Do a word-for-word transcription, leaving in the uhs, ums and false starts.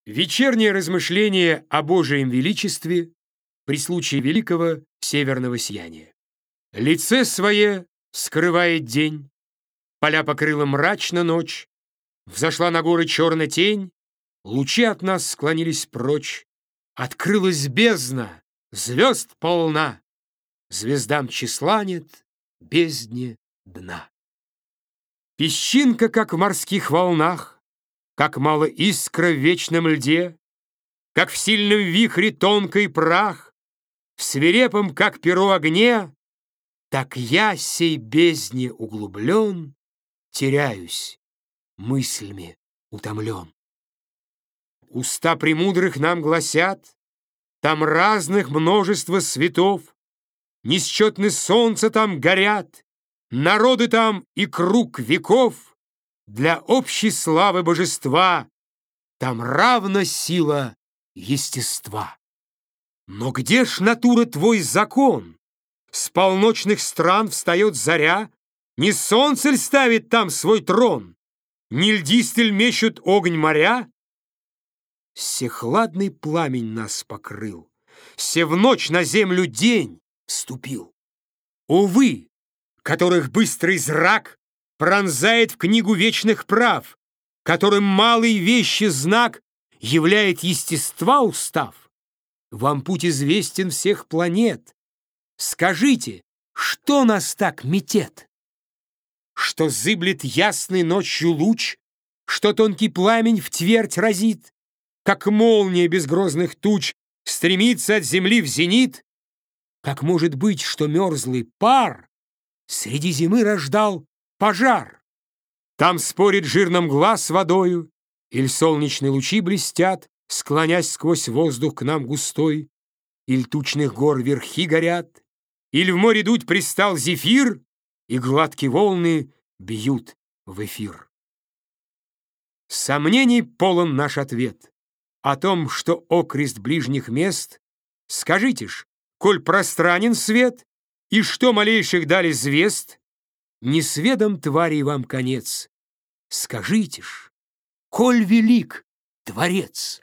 Вечернее размышление о Божием величестве при случае великого северного сияния. Лице свое скрывает день, поля покрыла мрачно ночь, взошла на горы черная тень, лучи от нас склонились прочь, открылась бездна, звезд полна, звездам числа нет, бездне дна. Песчинка, как в морских волнах, как мало искра в вечном льде, как в сильном вихре тонкий прах, в свирепом, как перо, огне, так я сей бездне углублен, теряюсь, мыслями утомлен. Уста премудрых нам гласят, там разных множество светов, несчетны солнца там горят, народы там и круг веков. Для общей славы божества там равна сила естества. Но где ж, натура, твой закон? С полночных стран встает заря, не солнце ль ставит там свой трон? Не льдисты ль мещут огонь моря? Всехладный пламень нас покрыл, се в ночь на землю день вступил. Увы, которых быстрый зрак пронзает в книгу вечных прав, которым малый вещи знак являет естества устав. Вам путь известен всех планет. Скажите, что нас так метет? Что зыблет ясной ночью луч, что тонкий пламень в твердь разит, как молния без грозных туч стремится от земли в зенит? Как может быть, что мерзлый пар среди зимы рождал пожар? Там спорит жирно мгла с водою, иль солнечные лучи блестят, склонясь сквозь воздух к нам густой, иль тучных гор верхи горят, иль в море дуть пристал зефир, и гладкие волны бьют в эфир. Сомнений полон наш ответ о том, что окрест ближних мест. Скажите ж, коль пространен свет, и что малейших дали звезд, не сведом тварей вам конец. Скажите ж, коль велик Творец.